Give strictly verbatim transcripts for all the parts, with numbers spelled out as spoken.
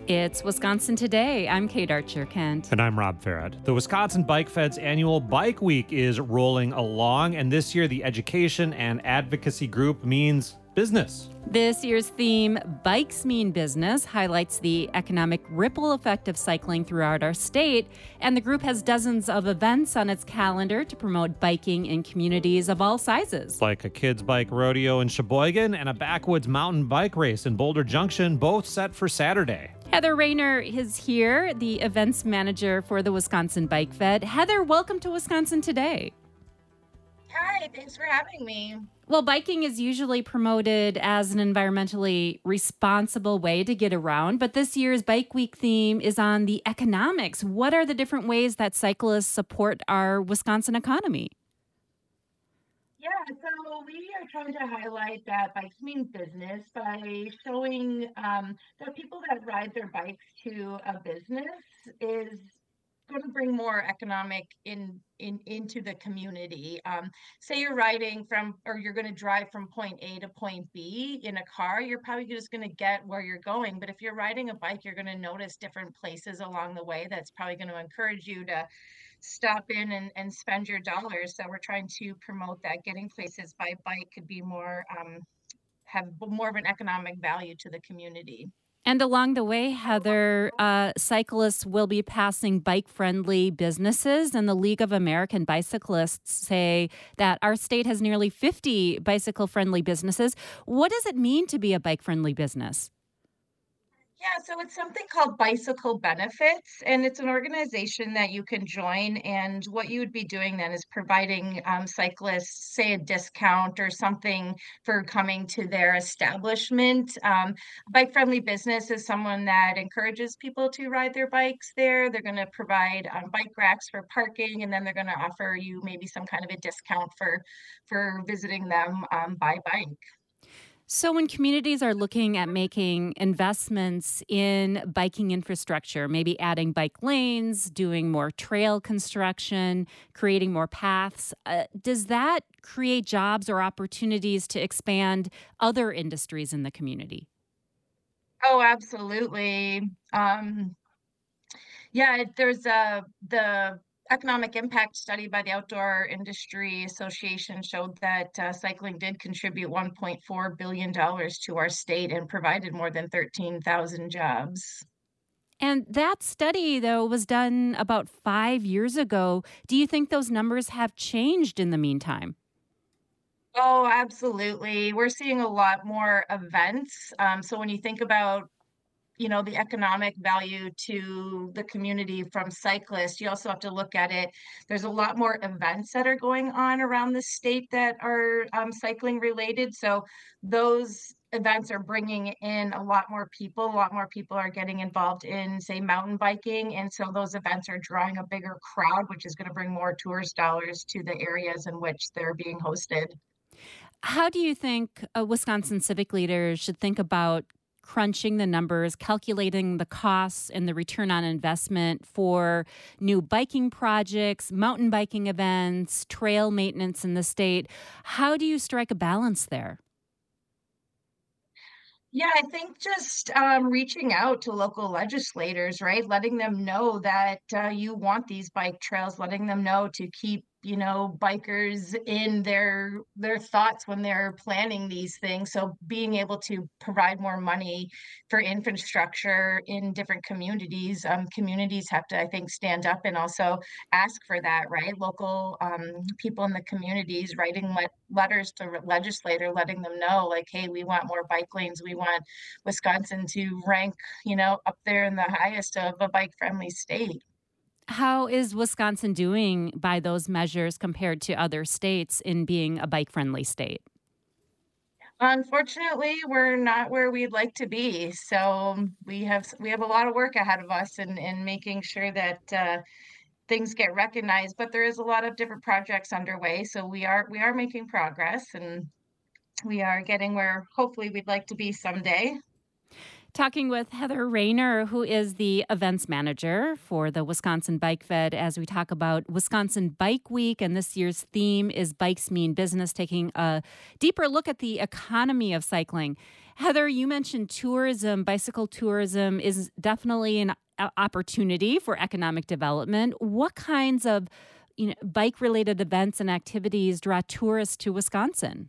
It's Wisconsin Today. I'm Kate Archer Kent. And I'm Rob Farrett. The Wisconsin Bike Fed's annual Bike Week is rolling along, and this year the education and advocacy group means business. This year's theme, Bikes Mean Business, highlights the economic ripple effect of cycling throughout our state, and the group has dozens of events on its calendar to promote biking in communities of all sizes. Like a kids' bike rodeo in Sheboygan and a backwoods mountain bike race in Boulder Junction, both set for Saturday. Heather Rayner is here, the events manager for the Wisconsin Bike Fed. Heather, welcome to Wisconsin Today. Hi, thanks for having me. Well, biking is usually promoted as an environmentally responsible way to get around, but this year's Bike Week theme is on the economics. What are the different ways that cyclists support our Wisconsin economy? Yeah, so we are trying to highlight that bikes mean business by showing um, that people that ride their bikes to a business is going to bring more economic in, in into the community. Um, say you're riding from, or you're going to drive from point A to point B in a car, you're probably just going to get where you're going. But if you're riding a bike, you're going to notice different places along the way. That's probably going to encourage you to stop in and, and spend your dollars. So we're trying to promote that getting places by bike could be more, um, have more of an economic value to the community. And along the way, Heather, uh, cyclists will be passing bike-friendly businesses, and the League of American Bicyclists say that our state has nearly fifty bicycle-friendly businesses. What does it mean to be a bike-friendly business? Yeah, so it's something called Bicycle Benefits, and it's an organization that you can join. And what you would be doing then is providing um, cyclists, say, a discount or something for coming to their establishment. Um, Bike Friendly Business is someone that encourages people to ride their bikes there. They're going to provide um, bike racks for parking, and then they're going to offer you maybe some kind of a discount for for visiting them um, by bike. So when communities are looking at making investments in biking infrastructure, maybe adding bike lanes, doing more trail construction, creating more paths, uh, does that create jobs or opportunities to expand other industries in the community? Oh, absolutely. Um, Yeah, it- there's a the economic impact study by the Outdoor Industry Association showed that uh, cycling did contribute one point four billion dollars to our state and provided more than thirteen thousand jobs. And that study, though, was done about five years ago. Do you think those numbers have changed in the meantime? Oh, absolutely. We're seeing a lot more events. Um, so when you think about you know, the economic value to the community from cyclists. You also have to look at it. There's a lot more events that are going on around the state that are um, cycling related. So those events are bringing in a lot more people. A lot more people are getting involved in, say, mountain biking. And so those events are drawing a bigger crowd, which is going to bring more tourist dollars to the areas in which they're being hosted. How do you think uh, Wisconsin civic leaders should think about crunching the numbers, calculating the costs and the return on investment for new biking projects, mountain biking events, trail maintenance in the state? How do you strike a balance there? Yeah, I think just um, reaching out to local legislators, right? Letting them know that uh, you want these bike trails, letting them know to keep, you know, bikers in their their thoughts when they're planning these things. So being able to provide more money for infrastructure in different communities, um, communities have to, I think, stand up and also ask for that, right? Local um, people in the communities writing let, letters to re- legislator, letting them know, like, hey, we want more bike lanes. We want Wisconsin to rank, you know, up there in the highest of a bike friendly state. How is Wisconsin doing by those measures compared to other states in being a bike friendly state? Unfortunately, we're not where we'd like to be. So we have we have a lot of work ahead of us in, in making sure that uh, things get recognized. But there is a lot of different projects underway. So we are we are making progress and we are getting where hopefully we'd like to be someday. Talking with Heather Rayner, who is the events manager for the Wisconsin Bike Fed, as we talk about Wisconsin Bike Week. And this year's theme is Bikes Mean Business, taking a deeper look at the economy of cycling. Heather, you mentioned tourism. Bicycle tourism is definitely an o- opportunity for economic development. What kinds of you know, bike-related events and activities draw tourists to Wisconsin?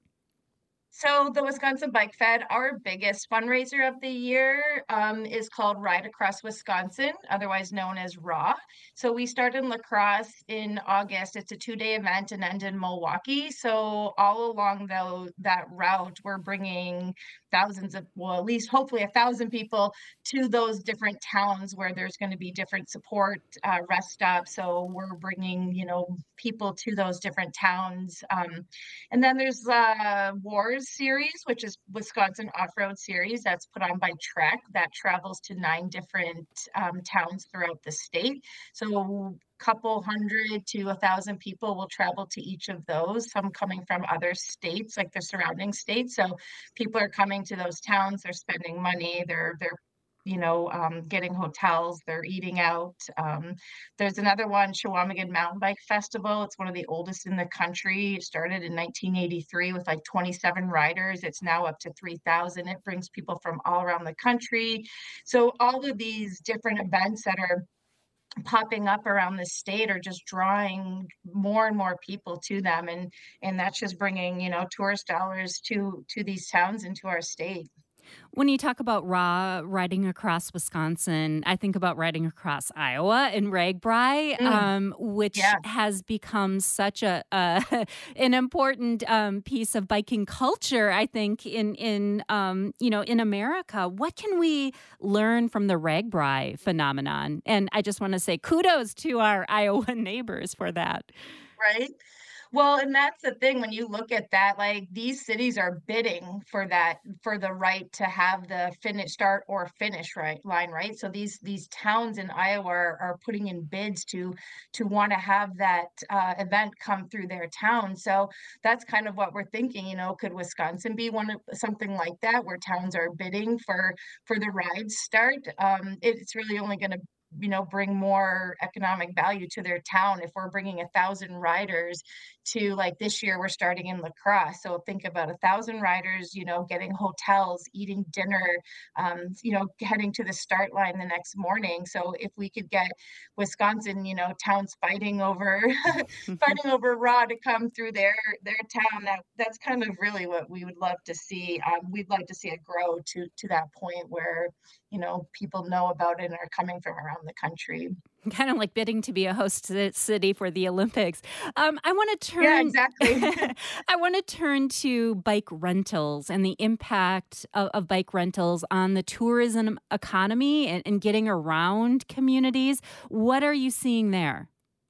So the Wisconsin Bike Fed, our biggest fundraiser of the year, um, is called Ride Across Wisconsin, otherwise known as R A W. So we start in La Crosse in August. It's a two-day event and end in Milwaukee. So all along though that route, we're bringing thousands of, well, at least hopefully a thousand people to those different towns where there's going to be different support uh, rest stops. So we're bringing, you know, people to those different towns. Um, and then there's uh, Wars series, which is Wisconsin Off-Road Series that's put on by Trek that travels to nine different um, towns throughout the state. So a couple hundred to a thousand people will travel to each of those, some coming from other states, like the surrounding states. So people are coming to those towns, they're spending money, they're they're you know, um, getting hotels, they're eating out. Um, there's another one, Chequamegon Mountain Bike Festival. It's one of the oldest in the country. It started in nineteen eighty-three with like twenty-seven riders. It's now up to three thousand. It brings people from all around the country. So all of these different events that are popping up around the state are just drawing more and more people to them, and and that's just bringing, you know, tourist dollars to to these towns and to our state. When you talk about raw riding across Wisconsin, I think about riding across Iowa and RAGBRAI, Mm, um, which yeah. has become such a, a an important um, piece of biking culture. I think in in um, you know in America, what can we learn from the RAGBRAI phenomenon? And I just want to say kudos to our Iowa neighbors for that. Right? Well, and that's the thing when you look at that, like these cities are bidding for that, for the right to have the finish start or finish right line, right? So these these towns in Iowa are, are putting in bids to to want to have that uh, event come through their town. So that's kind of what we're thinking, you know, could Wisconsin be one of something like that where towns are bidding for for the ride start? Um, it's really only going to you know bring more economic value to their town if we're bringing a thousand riders to, like, this year we're starting in La Crosse. So think about a thousand riders, you know, getting hotels, eating dinner, um, you know, heading to the start line the next morning. So if we could get Wisconsin, you know, towns fighting over fighting over raw to come through their their town, that that's kind of really what we would love to see. Um, we'd like to see it grow to to that point where, you know, people know about it and are coming from around the country. Kind of like bidding to be a host ci- city for the Olympics. Um, I want to Yeah, turn. exactly. I want to turn to bike rentals and the impact of, of bike rentals on the tourism economy and, and getting around communities. What are you seeing there?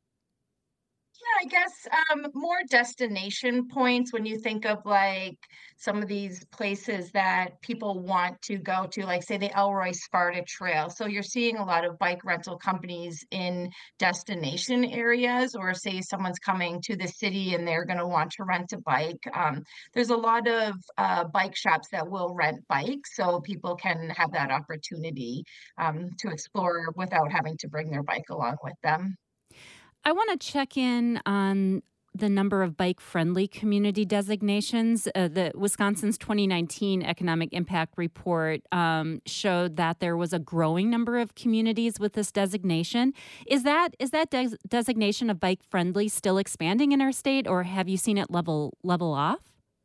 Yeah, I guess um, more destination points when you think of like some of these places that people want to go to, like say the Elroy Sparta Trail. So you're seeing a lot of bike rental companies in destination areas, or say someone's coming to the city and they're going to want to rent a bike. Um, there's a lot of uh, bike shops that will rent bikes, so people can have that opportunity um, to explore without having to bring their bike along with them. I want to check in on the number of bike-friendly community designations. Uh, the Wisconsin's twenty nineteen Economic Impact Report um, showed that there was a growing number of communities with this designation. Is that is that des- designation of bike-friendly still expanding in our state, or have you seen it level level off?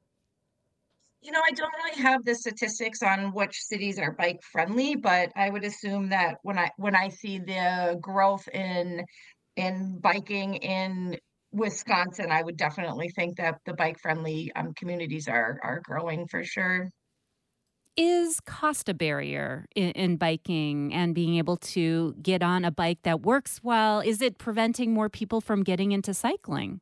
You know, I don't really have the statistics on which cities are bike friendly, but I would assume that when I when I see the growth in in biking in Wisconsin, I would definitely think that the bike friendly um, communities are are growing for sure. Is cost a barrier in, in biking and being able to get on a bike that works well? Is it preventing more people from getting into cycling?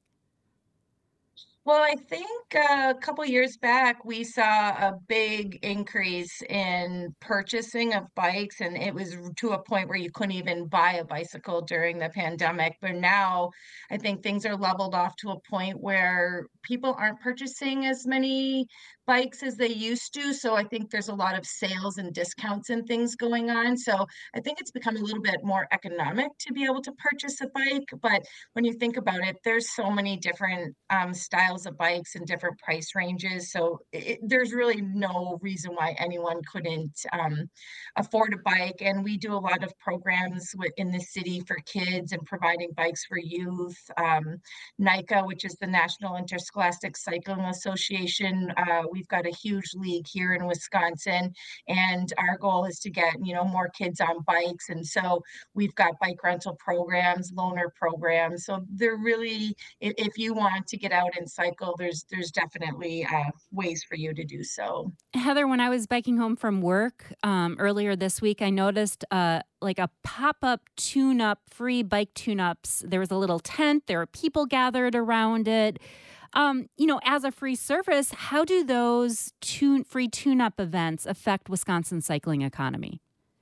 Well, I think uh, a couple years back, we saw a big increase in purchasing of bikes, and it was r- to a point where you couldn't even buy a bicycle during the pandemic. But now I think things are leveled off to a point where people aren't purchasing as many bikes as they used to. So I think there's a lot of sales and discounts and things going on. So I think it's become a little bit more economic to be able to purchase a bike. But when you think about it, there's so many different um, styles of bikes and different price ranges. So it, there's really no reason why anyone couldn't um, afford a bike. And we do a lot of programs in the city for kids and providing bikes for youth. Um, NICA, which is the National Interscholastic Cycling Association, uh, we've got a huge league here in Wisconsin, and our goal is to get, you know, more kids on bikes. And so we've got bike rental programs, loaner programs. So they're really, if, if you want to get out and cycle, there's there's definitely uh, ways for you to do so. Heather, when I was biking home from work um, earlier this week, I noticed uh, like a pop-up tune-up, free bike tune-ups. There was a little tent. There were people gathered around it. Um, you know, as a free service, how do those tune, free tune-up events affect Wisconsin's cycling economy?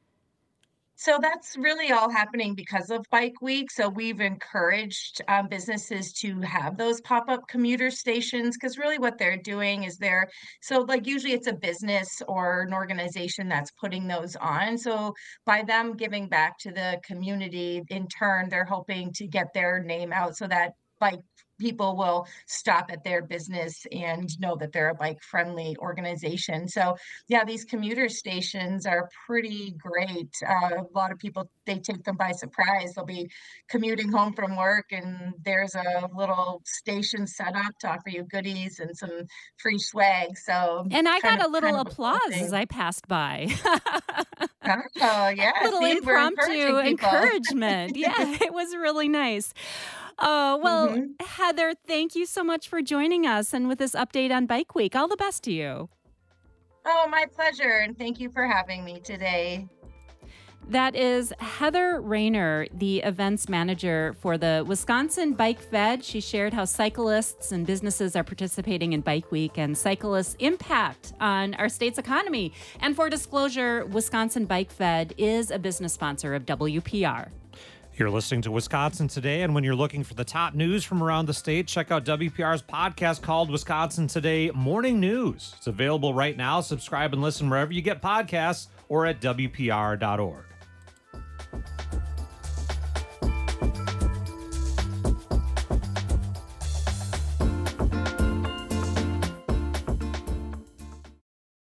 So that's really all happening because of Bike Week. So we've encouraged um, businesses to have those pop-up commuter stations, because really what they're doing is they're, so like usually it's a business or an organization that's putting those on. So by them giving back to the community, in turn, they're hoping to get their name out so that bike people will stop at their business and know that they're a bike friendly organization. So yeah, these commuter stations are pretty great. Uh, a lot of people, they take them by surprise. They'll be commuting home from work and there's a little station set up to offer you goodies and some free swag. So and I got of, a little kind of applause a as I passed by. Oh yeah, a little see, impromptu encouragement. Yeah, it was really nice. Oh, well, mm-hmm. Heather, thank you so much for joining us and with this update on Bike Week. All the best to you. Oh, my pleasure. And thank you for having me today. That is Heather Rayner, the events manager for the Wisconsin Bike Fed. She shared how cyclists and businesses are participating in Bike Week and cyclists' impact on our state's economy. And for disclosure, Wisconsin Bike Fed is a business sponsor of W P R. You're listening to Wisconsin Today, and when you're looking for the top news from around the state, check out W P R's podcast called Wisconsin Today Morning News. It's available right now. Subscribe and listen wherever you get podcasts or at W P R dot org.